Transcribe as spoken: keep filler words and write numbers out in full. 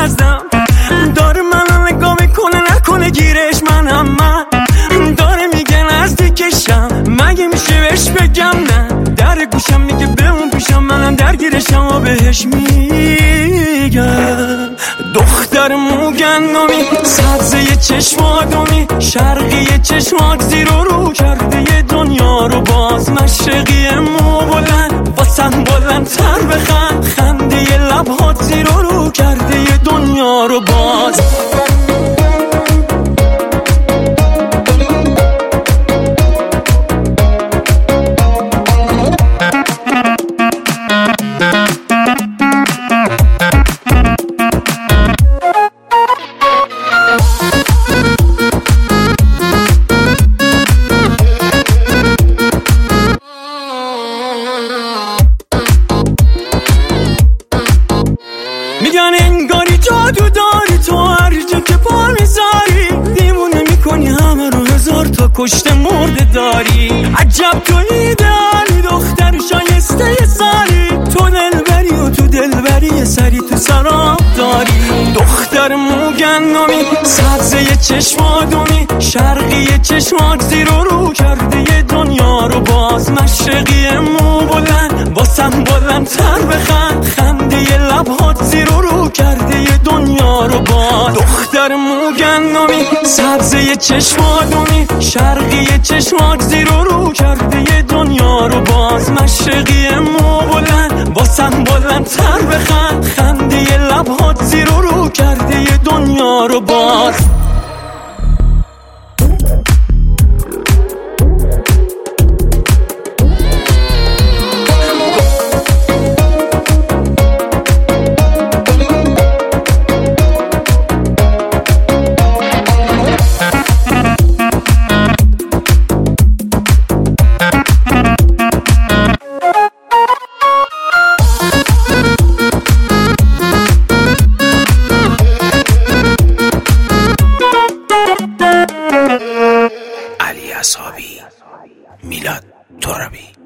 نزدم، داره منو نگاه میکنه نکنه گیرش منم من، داره میگه نزدیکشم مگه میشه بهش بگم نه، در گوشم میگه به اون پیشم منم درگیرشم و بهش میگم دختر موگندمی سبزه چشم آدمی شرقی چشمات زیر و رو کرده یه دنیا رو باز، مشرقی مو بلند واسم بلند تر بخند، خنده یه لبهات زیر و رو کرده یه دنیا رو باز. میگن انگاری جادو داری تو هر جا که پا میذاری، دیمونه میکنی همه رو هزار تا کشته مرده داری، عجب تو ایدئالی دختر شایسته سالی، تو دلبری و تو دلبری سری تو سراب داری، دختر موگندمی سبزه چشم آدمی شرقی چشمات زیر و رو کرده یه دنیا رو باز، مشرقی مو بلند واسم بلند تر بخند، خنده یه لبهات زیر و رو کرده یه دنیا رو باز. دختر موگندمی سبزه چشم آدمی شرقی چشمات زیر و رو کرده یه دنیا رو باز، مشرقی مو بلند واسم بلند تر بخند، خنده یه لبهات زیر و رو کرده یه دنیا رو باز. علی اصحابی، میلاد ترابی.